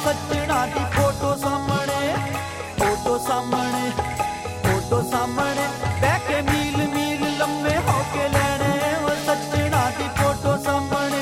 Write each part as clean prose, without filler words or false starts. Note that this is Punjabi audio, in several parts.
ਸੱਜਣਾ ਦੀ ਫੋਟੋ ਸਾਹਮਣੇ, ਫੋਟੋ ਸਾਹਮਣੇ, ਫੋਟੋ ਸਾਹਮਣੇ ਬਹਿ ਕੇ ਮੀਲ ਮੀਲ ਲੰਮੇ ਹੋ ਕੇ ਲੈਣੇ ਉਹ ਸੱਜਣਾ ਦੀ ਫੋਟੋ ਸਾਹਮਣੇ।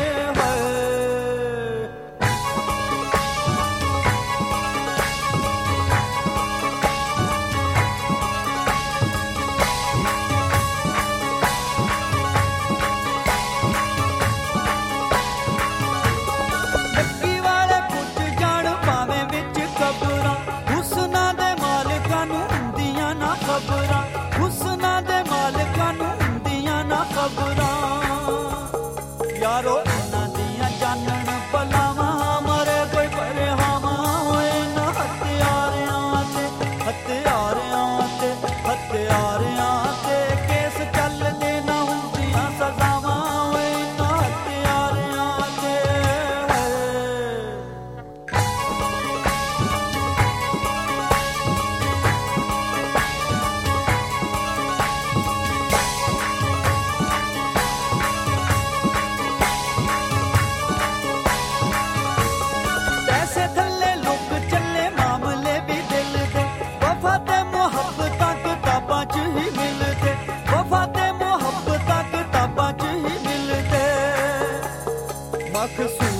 ਹੁਸਨਾਂ ਦੇ ਮਾਲਕਾਂ ਨੂੰ ਹੁੰਦੀਆਂ ਨਾ ਖਬਰਾਂ ਯਾਰੋ ਇਹਨਾਂ ਦੀਆਂ ਜਾਣਨ ਭਲਾਵਾਂ ਮਰੇ ਕੋਈ ਪਰਹਾਵਾਂ ਹੋਏ ਨਾ ਹਥਿਆਰਿਆਂ ਤੇ, ਹਥਿਆਰਿਆਂ ਤੇ, ਹਥਿਆਰਿਆਂ ਤੇ ਕੇਸ ਚੱਲਦੇ ਨਾ ਹੁੰਦੀਆਂ ਸਜ਼ਾਵਾਂ ਹੋਏ ਨਾ ਹਥਿਆਰਿਆਂ ਤੇ। ਵਫਾ ਤੇ ਮੁਹੱਬਤਾਂ ਕਿਤਾਬਾਂ 'ਚ ਹੀ ਮਿਲਦੇ। ਮਖਸੂਸ